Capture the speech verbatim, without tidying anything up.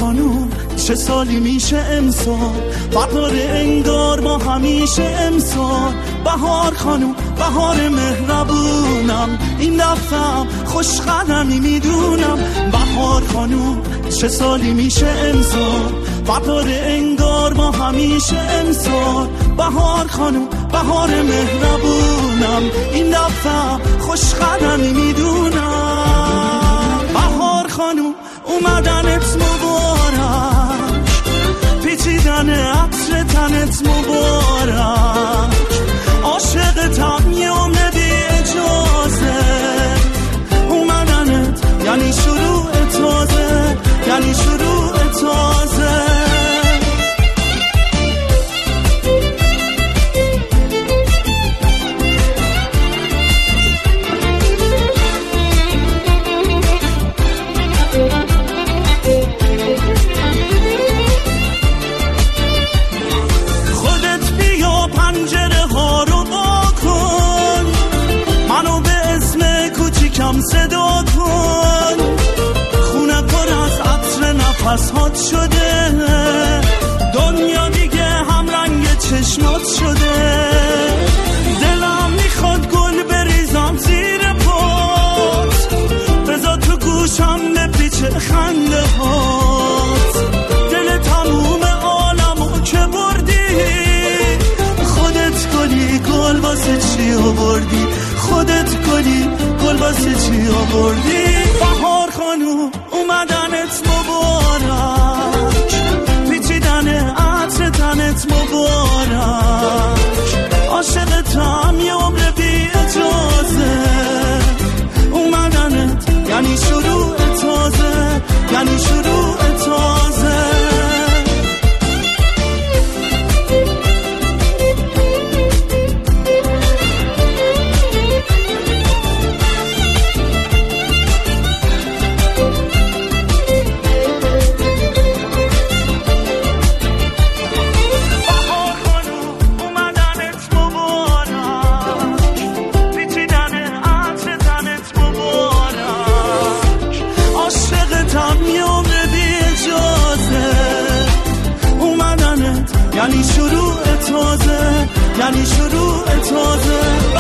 خانوم چه سالی میشه امسال، بهار انگار ما همیشه امسال. بهار خانوم بهار مهربونم، این دفعه خوش قدمی میدونم. بهار خانوم چه سالی میشه امسال، بهار انگار ما همیشه امسال. بهار خانوم بهار مهربونم، این دفعه خوش قدمی میدونم. بهار خانوم اومدنت مبارک، پیچیدن عطر تنت مبارک. عاشقتم یه عمر بی اجازه، اومدنت یعنی شروع تازه، یعنی شروع تازه. صدا کن، خونه پر از عطر نفسات شده، دنیا دیگه هم رنگ چشمات شده. دلم میخواد گل بریزم زیر پات، بذار تو گوشم بپیچه خنده هات. دل تموم عالمو که بردی، خودت گلی گل واسه چی آوردی، خودت گلی گل واسه چی آوردی. بهار خانوم اومدنت مبارک، پیچیدن عطر تنت مبارک. عاشقتم یه عمر بی اجازه، اومدنت یعنی شروع تازه، یعنی شروع تازه. یعنی شروع تازه، یعنی شروع تازه.